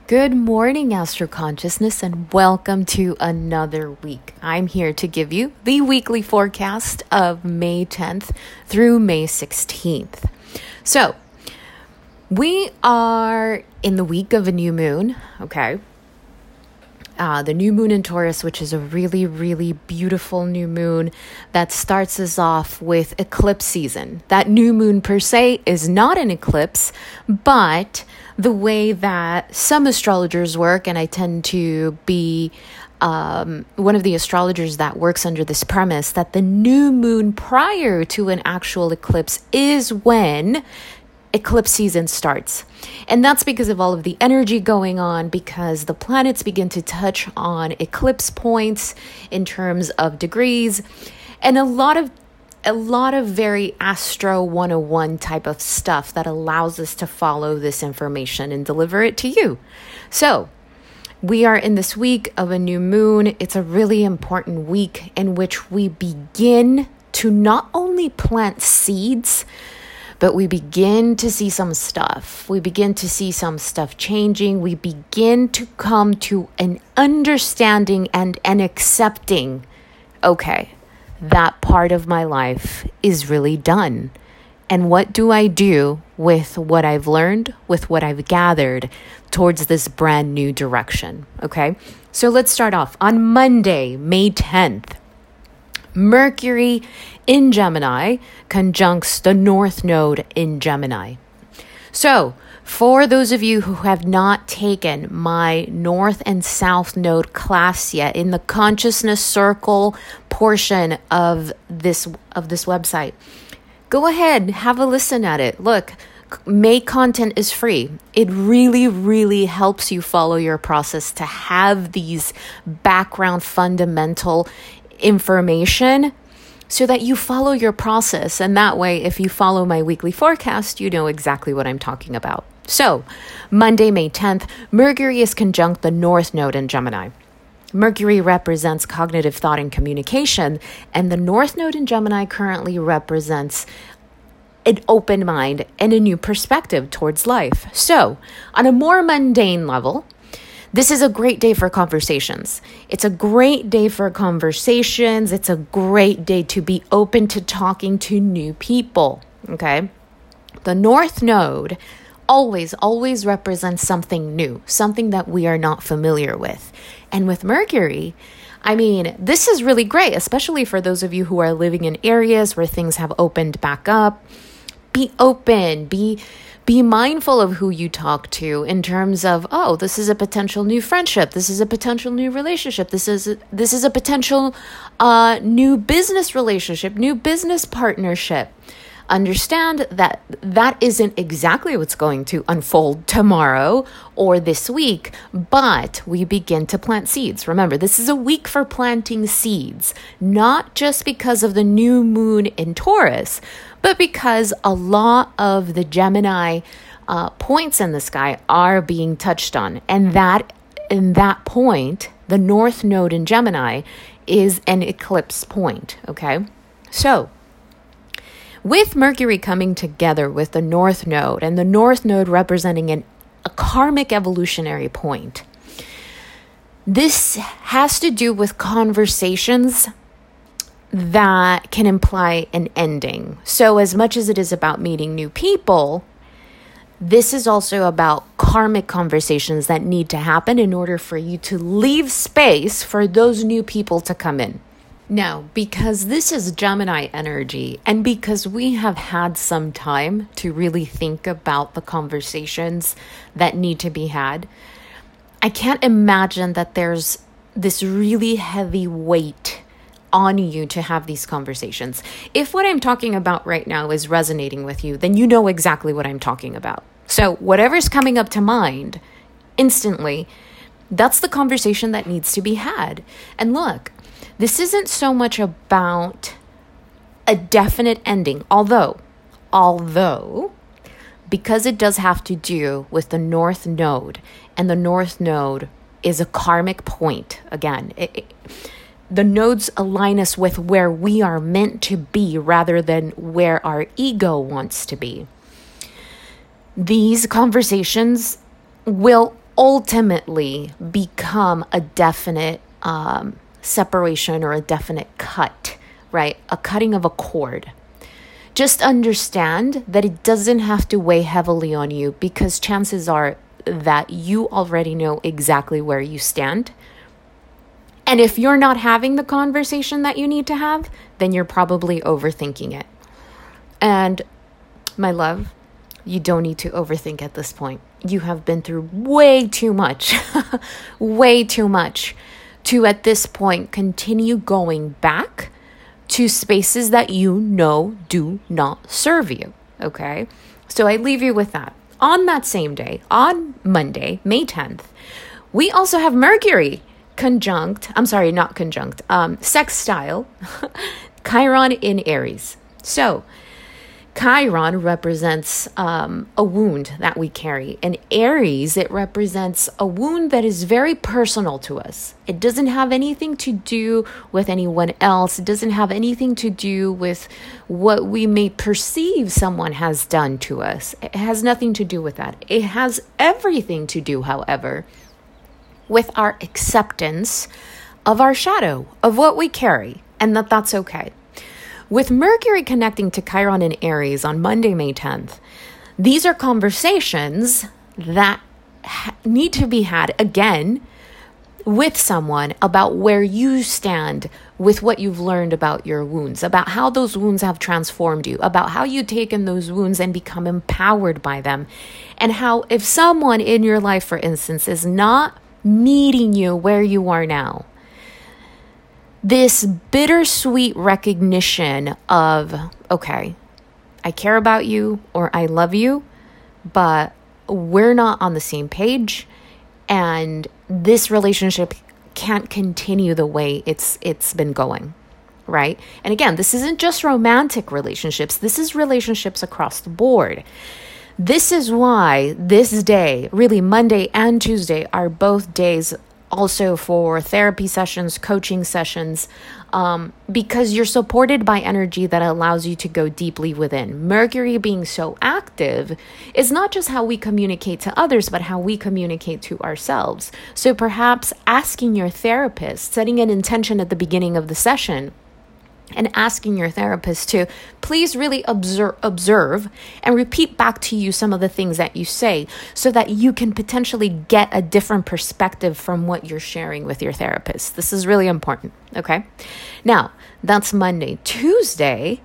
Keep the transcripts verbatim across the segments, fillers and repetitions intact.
Good morning, Astro Consciousness, and welcome to another week. I'm here to give you the weekly forecast of May tenth through May sixteenth. So, we are in the week of a new moon, okay? Uh, the new moon in Taurus, which is a really, really beautiful new moon that starts us off with eclipse season. That new moon per se is not an eclipse, but the way that some astrologers work, and I tend to be um, one of the astrologers that works under this premise, that the new moon prior to an actual eclipse is when eclipse season starts. And that's because of all of the energy going on, because the planets begin to touch on eclipse points in terms of degrees, and a lot of a lot of very Astro one oh one type of stuff that allows us to follow this information and deliver it to you. So, we are in this week of a new moon. It's a really important week in which we begin to not only plant seeds, but we begin to see some stuff. We begin to see some stuff changing. We begin to come to an understanding and an accepting, okay, that part of my life is really done. And what do I do with what I've learned, with what I've gathered towards this brand new direction, okay? So let's start off. On Monday, May tenth, Mercury in Gemini conjuncts the North Node in Gemini. So, for those of you who have not taken my North and South Node class yet in the Consciousness Circle portion of this of this website, go ahead, have a listen at it. Look, May content is free. It really, really helps you follow your process to have these background fundamental information so that you follow your process. And that way, if you follow my weekly forecast, you know exactly what I'm talking about. So, Monday, May tenth, Mercury is conjunct the North Node in Gemini. Mercury represents cognitive thought and communication, and the North Node in Gemini currently represents an open mind and a new perspective towards life. So, on a more mundane level, this is a great day for conversations. It's a great day for conversations. It's a great day to be open to talking to new people, okay? The North Node always, always represents something new, something that we are not familiar with. And with Mercury, I mean, this is really great, especially for those of you who are living in areas where things have opened back up. Be open, be Be mindful of who you talk to in terms of, oh, this is a potential new friendship. This is a potential new relationship. This is a, this is a potential uh, new business relationship, new business partnership. Understand that that isn't exactly what's going to unfold tomorrow or this week, but we begin to plant seeds. Remember, this is a week for planting seeds, not just because of the new moon in Taurus, but because a lot of the Gemini uh, points in the sky are being touched on. And that, in that point, the North Node in Gemini is an eclipse point, okay? So, with Mercury coming together with the North Node, and the North Node representing an, a karmic evolutionary point, this has to do with conversations that can imply an ending. So as much as it is about meeting new people, this is also about karmic conversations that need to happen in order for you to leave space for those new people to come in. Now, because this is Gemini energy, and because we have had some time to really think about the conversations that need to be had, I can't imagine that there's this really heavy weight on you to have these conversations. If what I'm talking about right now is resonating with you, then you know exactly what I'm talking about. So whatever's coming up to mind instantly, that's the conversation that needs to be had. And look, this isn't so much about a definite ending, although, although, because it does have to do with the North Node, and the North Node is a karmic point. Again, it, it, the nodes align us with where we are meant to be rather than where our ego wants to be. These conversations will ultimately become a definite um, separation or a definite cut, right? A cutting of a cord. Just understand that it doesn't have to weigh heavily on you, because chances are that you already know exactly where you stand. And if you're not having the conversation that you need to have, then you're probably overthinking it. And my love, you don't need to overthink at this point. You have been through way too much, way too much to at this point continue going back to spaces that you know do not serve you, okay? So I leave you with that. On that same day, on Monday, May tenth, we also have Mercury conjunct, I'm sorry, not conjunct, um, sextile, Chiron in Aries. So Chiron represents um, a wound that we carry. In Aries, it represents a wound that is very personal to us. It doesn't have anything to do with anyone else. It doesn't have anything to do with what we may perceive someone has done to us. It has nothing to do with that. It has everything to do, however, with our acceptance of our shadow, of what we carry, and that that's okay. With Mercury connecting to Chiron in Aries on Monday, May tenth, these are conversations that ha- need to be had again with someone about where you stand with what you've learned about your wounds, about how those wounds have transformed you, about how you've taken those wounds and become empowered by them, and how if someone in your life, for instance, is not meeting you where you are now, this bittersweet recognition of, okay, I care about you or I love you, but we're not on the same page, and this relationship can't continue the way it's it's been going, right? And again, this isn't just romantic relationships. This is relationships across the board. This is why this day, really Monday and Tuesday, are both days also for therapy sessions, coaching sessions, um, because you're supported by energy that allows you to go deeply within. Mercury being so active is not just how we communicate to others, but how we communicate to ourselves. So perhaps asking your therapist, setting an intention at the beginning of the session, and asking your therapist to please really observe, observe and repeat back to you some of the things that you say, so that you can potentially get a different perspective from what you're sharing with your therapist. This is really important, okay? Now, that's Monday. Tuesday,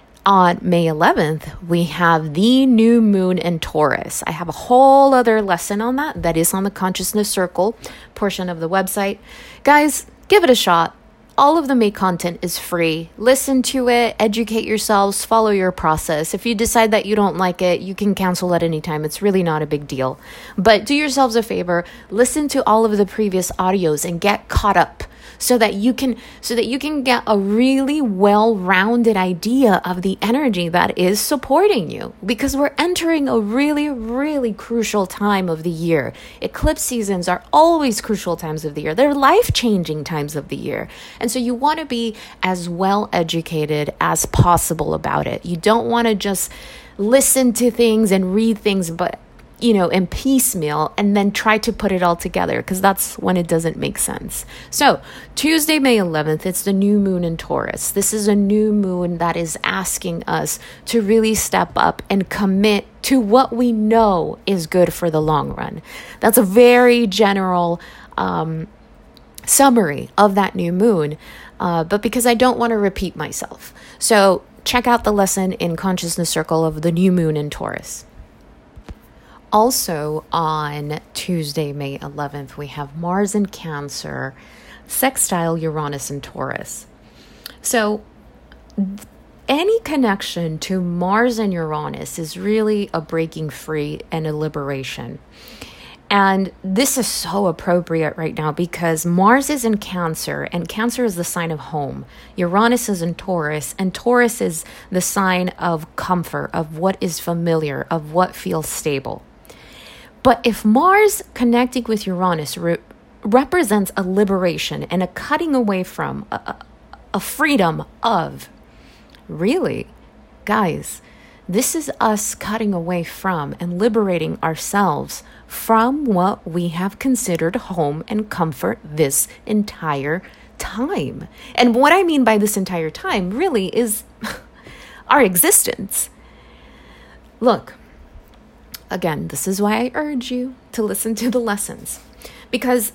on May eleventh, we have the new moon in Taurus. I have a whole other lesson on that that is on the Consciousness Circle portion of the website. Guys, give it a shot. All of the May content is free. Listen to it, educate yourselves, follow your process. If you decide that you don't like it, you can cancel at any time. It's really not a big deal. But do yourselves a favor, listen to all of the previous audios and get caught up so that you can so that you can get a really well-rounded idea of the energy that is supporting you, because we're entering a really, really crucial time of the year. Eclipse seasons are always crucial times of the year. They're life-changing times of the year. And so you want to be as well educated as possible about it. You don't want to just listen to things and read things, but you know, in piecemeal, and then try to put it all together, because that's when it doesn't make sense. So Tuesday, May eleventh, it's the new moon in Taurus. This is a new moon that is asking us to really step up and commit to what we know is good for the long run. That's a very general um, summary of that new moon, uh, but because I don't want to repeat myself. So check out the lesson in Consciousness Circle of the new moon in Taurus. Also on Tuesday, May eleventh, we have Mars in Cancer, sextile Uranus in Taurus. So any connection to Mars and Uranus is really a breaking free and a liberation. And this is so appropriate right now because Mars is in Cancer, and Cancer is the sign of home. Uranus is in Taurus, and Taurus is the sign of comfort, of what is familiar, of what feels stable. But if Mars connecting with Uranus re- represents a liberation and a cutting away from, a, a freedom of, really, guys, this is us cutting away from and liberating ourselves from what we have considered home and comfort this entire time. And what I mean by this entire time really is our existence. Look, again, this is why I urge you to listen to the lessons, because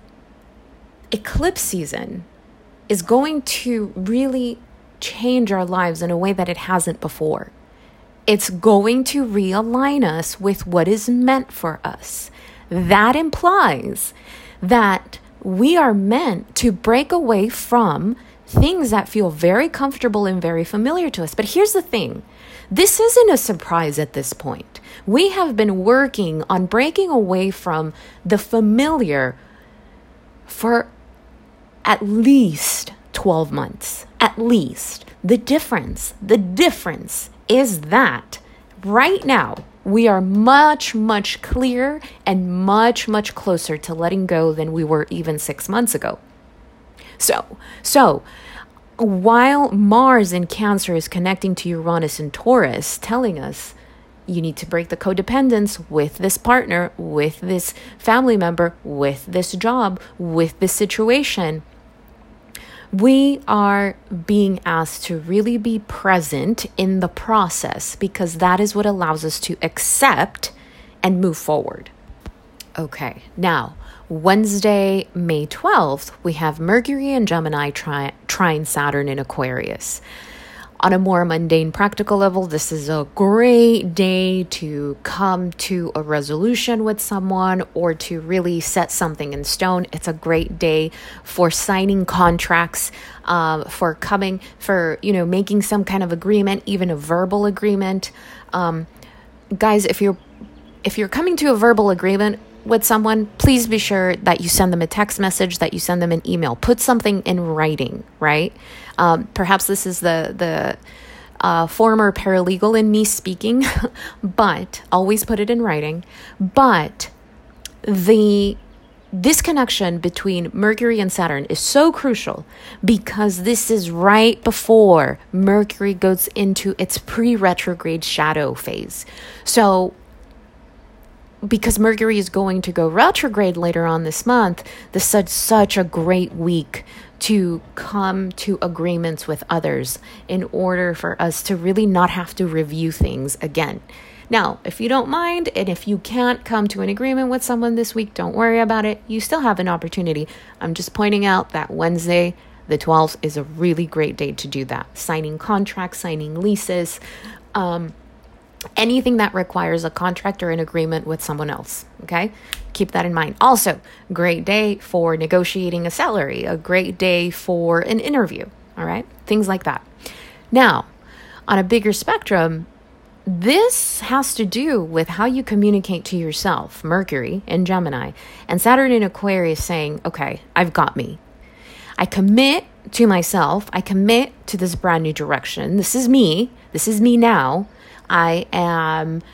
eclipse season is going to really change our lives in a way that it hasn't before. It's going to realign us with what is meant for us. That implies that we are meant to break away from things that feel very comfortable and very familiar to us. But here's the thing. This isn't a surprise at this point. We have been working on breaking away from the familiar for at least twelve months. At least. The difference, the difference is that right now we are much, much clearer and much, much closer to letting go than we were even six months ago. So, so while Mars in Cancer is connecting to Uranus and Taurus, telling us you need to break the codependence with this partner, with this family member, with this job, with this situation, we are being asked to really be present in the process, because that is what allows us to accept and move forward. Okay, now, Wednesday, May twelfth, we have Mercury in Gemini tri- trine Saturn in Aquarius. On a more mundane, practical level, this is a great day to come to a resolution with someone or to really set something in stone. It's a great day for signing contracts, um, for coming, for, you know, making some kind of agreement, even a verbal agreement. Um, guys, if you're, if you're coming to a verbal agreement with someone, please be sure that you send them a text message, that you send them an email. Put something in writing, right? Um, perhaps this is the the uh, former paralegal in me speaking, but always put it in writing. But the this connection between Mercury and Saturn is so crucial because this is right before Mercury goes into its pre-retrograde shadow phase. So because Mercury is going to go retrograde later on this month, this is such, such a great week to come to agreements with others in order for us to really not have to review things again. Now, if you don't mind, and if you can't come to an agreement with someone this week, don't worry about it. You still have an opportunity. I'm just pointing out that Wednesday, the twelfth, is a really great day to do that. Signing contracts, signing leases, um, anything that requires a contract or an agreement with someone else, okay? Keep that in mind. Also, great day for negotiating a salary, a great day for an interview, all right? Things like that. Now, on a bigger spectrum, this has to do with how you communicate to yourself. Mercury in Gemini and Saturn in Aquarius saying, okay, I've got me. I commit to myself. I commit to this brand new direction. This is me. This is me now. I am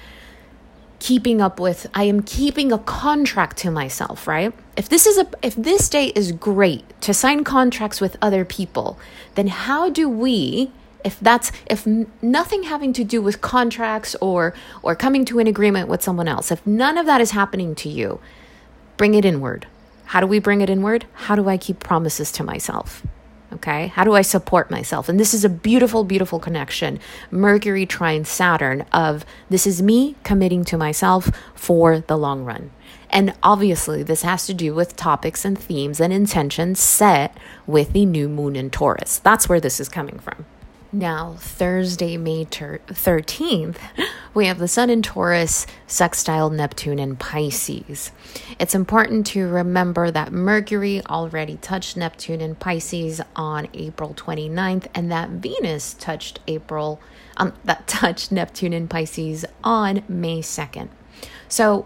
keeping up with, I am keeping a contract to myself, right? If this is a, if this day is great to sign contracts with other people, then how do we, if that's, if n- nothing having to do with contracts or, or coming to an agreement with someone else, if none of that is happening to you, bring it inward. How do we bring it inward? How do I keep promises to myself? Okay, how do I support myself? And this is a beautiful, beautiful connection. Mercury trine Saturn of this is me committing to myself for the long run. And obviously, this has to do with topics and themes and intentions set with the new moon in Taurus. That's where this is coming from. Now, Thursday, May thirteenth, we have the Sun in Taurus, sextile Neptune in Pisces. It's important to remember that Mercury already touched Neptune in Pisces on April twenty-ninth, and that Venus touched April, um, that touched Neptune in Pisces on May second. So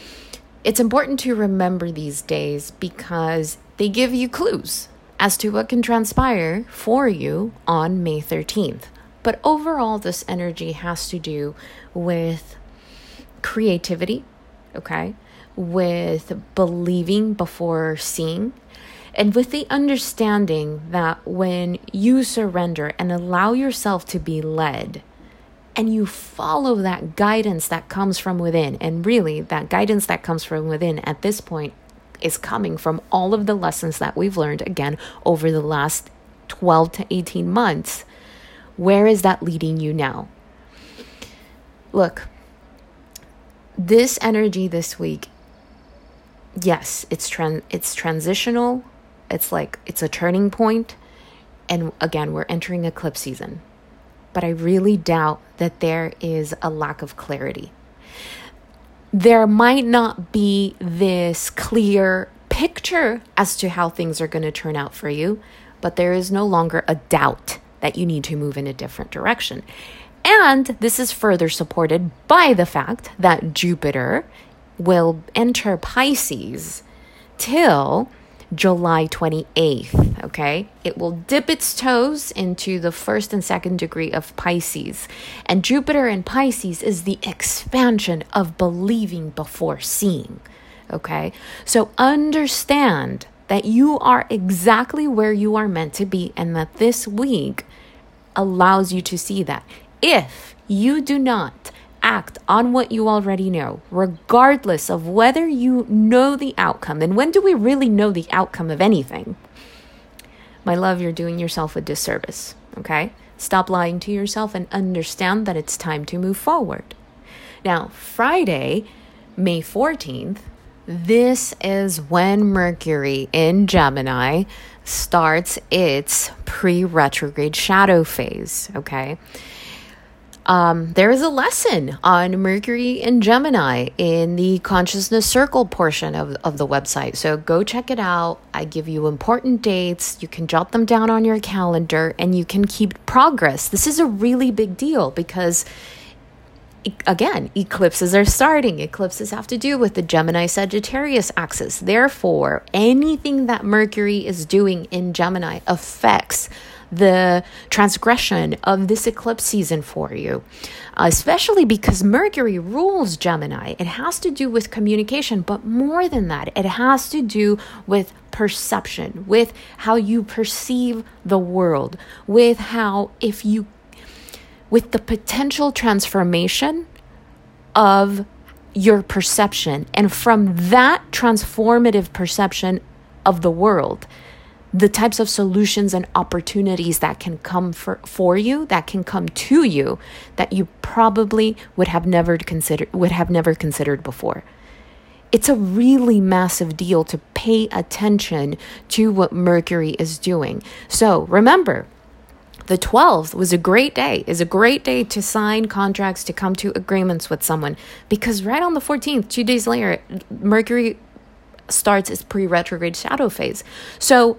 it's important to remember these days because they give you clues as to what can transpire for you on May thirteenth. But overall, this energy has to do with creativity, okay, with believing before seeing, and with the understanding that when you surrender and allow yourself to be led, and you follow that guidance that comes from within. And really, that guidance that comes from within at this point is coming from all of the lessons that we've learned, again, over the last twelve to eighteen months. Where is that leading you now? Look, this energy this week, yes, it's tran- it's transitional. It's like it's a turning point. And again, we're entering eclipse season. But I really doubt that there is a lack of clarity. There might not be this clear picture as to how things are going to turn out for you, but there is no longer a doubt that you need to move in a different direction. And this is further supported by the fact that Jupiter will enter Pisces till July twenty-eighth, okay? It will dip its toes into the first and second degree of Pisces. And Jupiter in Pisces is the expansion of believing before seeing, okay? So understand that you are exactly where you are meant to be, and that this week allows you to see that. If you do not act on what you already know, regardless of whether you know the outcome. And when do we really know the outcome of anything? My love, you're doing yourself a disservice, okay? Stop lying to yourself and understand that it's time to move forward. Now, Friday, May fourteenth, this is when Mercury in Gemini starts its pre-retrograde shadow phase, okay? Um, there is a lesson on Mercury in Gemini in the Consciousness Circle portion of, of the website. So go check it out. I give you important dates. You can jot them down on your calendar and you can keep progress. This is a really big deal because, again, eclipses are starting. Eclipses have to do with the Gemini-Sagittarius axis. Therefore, anything that Mercury is doing in Gemini affects the transgression of this eclipse season for you, especially because Mercury rules Gemini. It has to do with communication, but more than that, it has to do with perception, with how you perceive the world, with how if you, with the potential transformation of your perception. And from that transformative perception of the world, the types of solutions and opportunities that can come for, for you, that can come to you, that you probably would have never considered would have never considered before. It's a really massive deal to pay attention to what Mercury is doing. So remember, the twelfth was a great day, is a great day to sign contracts, to come to agreements with someone, because right on the fourteenth, two days later, Mercury starts its pre-retrograde shadow phase. So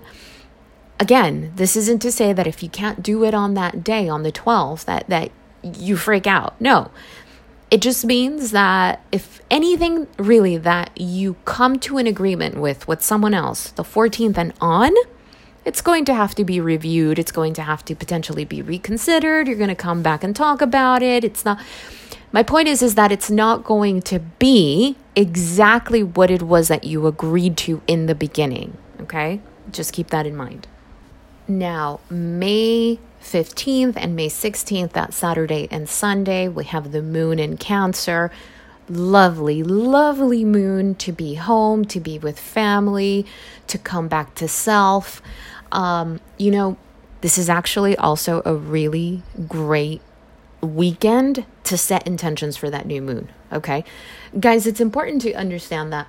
again, this isn't to say that if you can't do it on that day, on the twelfth, that, that you freak out. No, it just means that if anything really that you come to an agreement with, with someone else, the fourteenth and on, it's going to have to be reviewed. It's going to have to potentially be reconsidered. You're going to come back and talk about it. It's not, my point is, is that it's not going to be exactly what it was that you agreed to in the beginning. Okay? Just keep that in mind. Now, May fifteenth and May sixteenth, that Saturday and Sunday, we have the moon in Cancer. Lovely, lovely moon to be home, to be with family, to come back to self. Um, you know, this is actually also a really great weekend to set intentions for that new moon, okay? Guys, it's important to understand that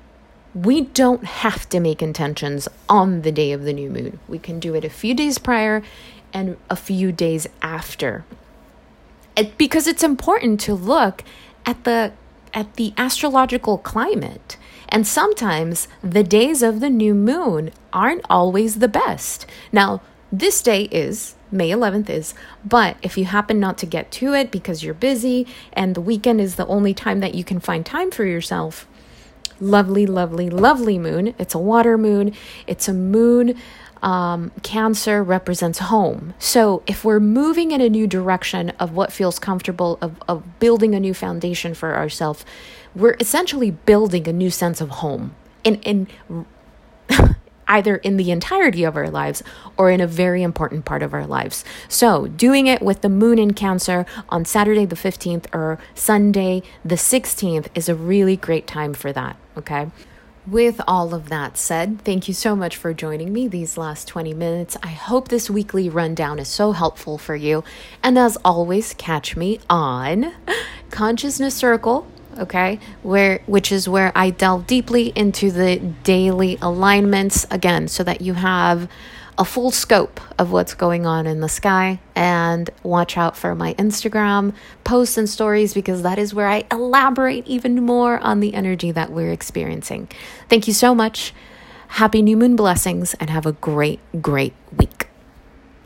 we don't have to make intentions on the day of the new moon. We can do it a few days prior and a few days after. It, because it's important to look at the at the astrological climate. And sometimes the days of the new moon aren't always the best. Now, this day is, May eleventh is, but if you happen not to get to it because you're busy and the weekend is the only time that you can find time for yourself, lovely, lovely, lovely moon. It's a water moon. It's a moon. Um, Cancer represents home. So if we're moving in a new direction of what feels comfortable, of, of building a new foundation for ourselves, we're essentially building a new sense of home. And, and either in the entirety of our lives or in a very important part of our lives. So doing it with the moon in Cancer on Saturday the fifteenth or Sunday the sixteenth is a really great time for that, okay? With all of that said, thank you so much for joining me these last twenty minutes. I hope this weekly rundown is so helpful for you. And as always, catch me on Consciousness Circle, okay, where which is where I delve deeply into the daily alignments again, so that you have a full scope of what's going on in the sky. And watch out for my Instagram posts and stories, because that is where I elaborate even more on the energy that we're experiencing. Thank you so much. Happy new moon blessings, and have a great, great week.